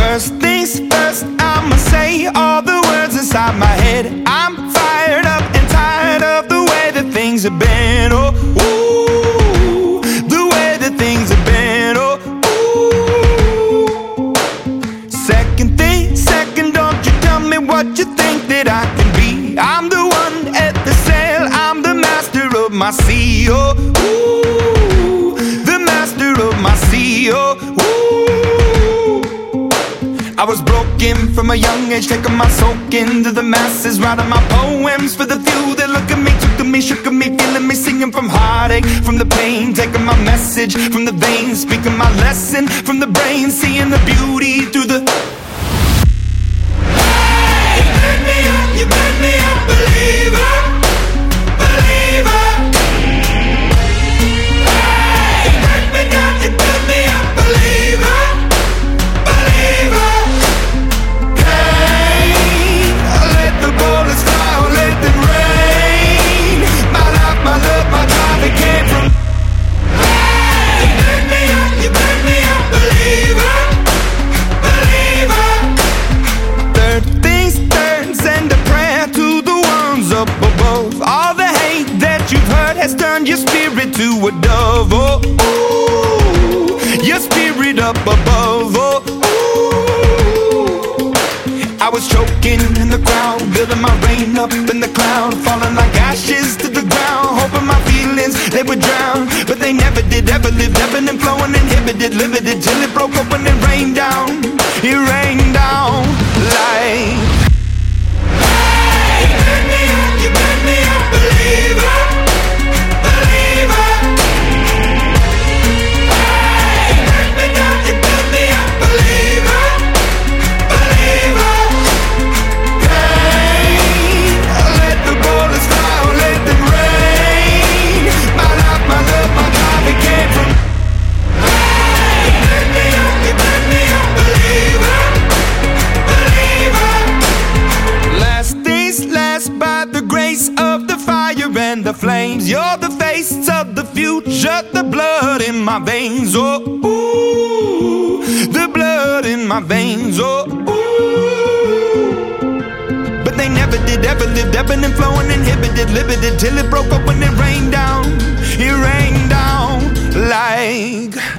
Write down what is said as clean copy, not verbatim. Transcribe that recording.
First things first, I'ma say all the words inside my head. I'm fired up and tired of the way that things have been. Oh, ooh, the way that things have been. Oh, ooh. Second thing, second, don't you tell me what you think that I can be. I'm the one at the sail, I'm the master of my sea. Oh, ooh, the master of my sea. Oh, ooh. I was broken from a young age, taking my soak into the masses, writing my poems for the few that look at me, took to me, shook at me, feeling me, singing from heartache, from the pain, taking my message from the veins, speaking my lesson from the brain, seeing the beauty through the... Hey, you made me a believer, believer. Hey, you break me down, you build me a believer, believer. Turn your spirit to a dove, oh, ooh, your spirit up above, oh, ooh. I was choking in the crowd, building my rain up in the cloud, falling like ashes to the ground, hoping my feelings, they would drown, but they never did, ever lived, ebbing and flowing, inhibited, limited, till it broke open and rained down, it rained down like... Hey, you made me a believer, believer. Hey, you break me down, you build me up, believer, believer. Hey, let the bullets fly, let them rain. My life, my love, my God, it came from... Hey, you made me a believer, believer. Last things last, by the grace of the fire and the flames. You're the face of the future, the blood in my veins. Oh, ooh, the blood in my veins. Oh, ooh. But they never did, ever lived, ebbing and flowing, inhibited, limited, till it broke up when it rained down. It rained down like...